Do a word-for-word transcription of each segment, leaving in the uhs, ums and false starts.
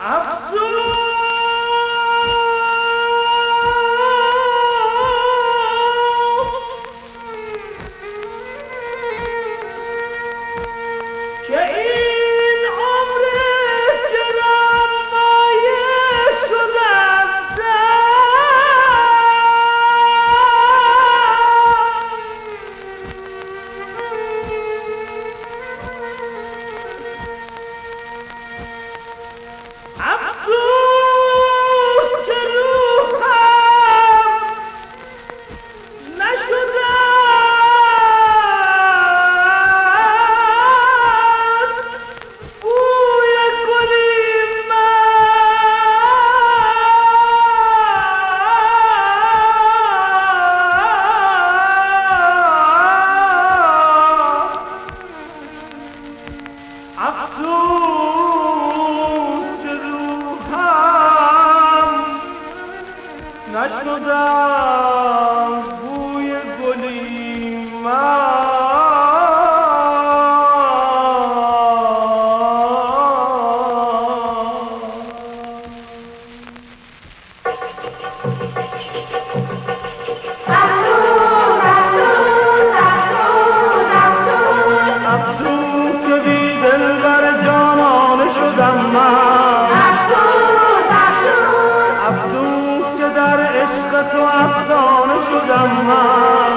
نشدم بوی گلی من. افسوس که بی دلبر جانانه شدم من. افسوس که در عشق تو افسانه شدم من.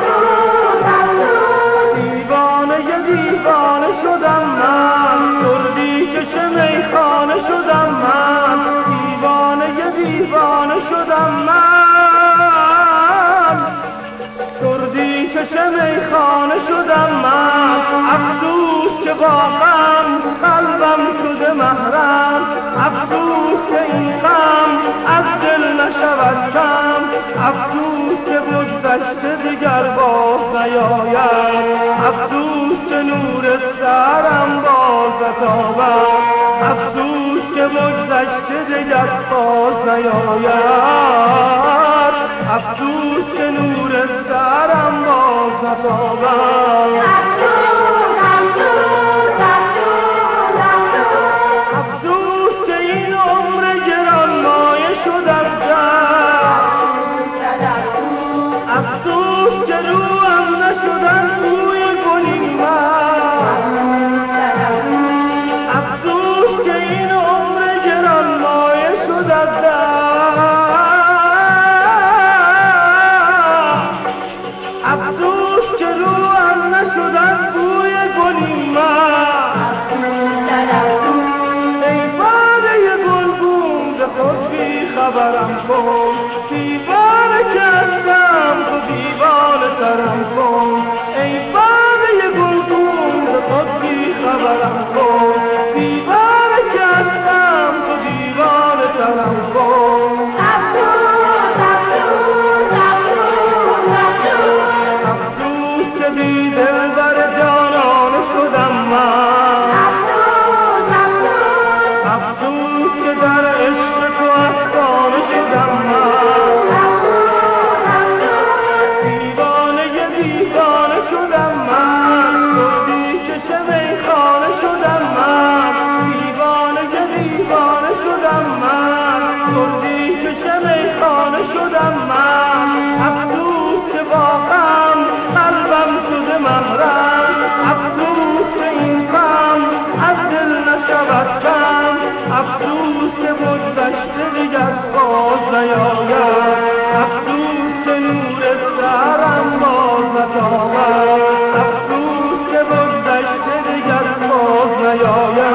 دیوانه ی دیوانه شدم من. دردی کش میخانه شدم من. دیوانه ی دیوانه شدم من. دردی کش میخانه شدم من. افسوس که با غم قلبم شده محرم. افسوس که این غم از دل نشود کم. افسوس که بگذشته دیگر باز نیاید. افسوس که نور سحرم باز نتابد. افسوس که بگذشته دیگر باز نیاید. افسوس که نور سحرم باز نتابد. افسوس که این عمر گرانمایه شد از دست. افسوس که رویم نشدن بوی گلی من. افسوس که این عمر گرانمایه شد از دست. افسوس که رویم نشدن بوی گلی من. خود بی خبرم کن دیوانه که هستم تو دیوانه ترم کن. ای باده گلگون خود بی خبرم کن دیوانه که هستم تو دیوانه ترم کن. افسوس که بی دلبر جانانه شدم من. افسوس که در عشق تو افسانه شدم من. دیوانه ی دیوانه شدم من. دردی کش میخانه شدم من. دیوانه ی دیوانه شدم من. دردی کش میخانه شدم من. افسوس که با غم قلبم شده محرم. افسوس که این غم از دل نشود کم. افسوس که بگذشته دیگر باز نیاید. افسوس که نور سحرم باز نتابد. افسوس که بگذشته دیگر باز نیاید.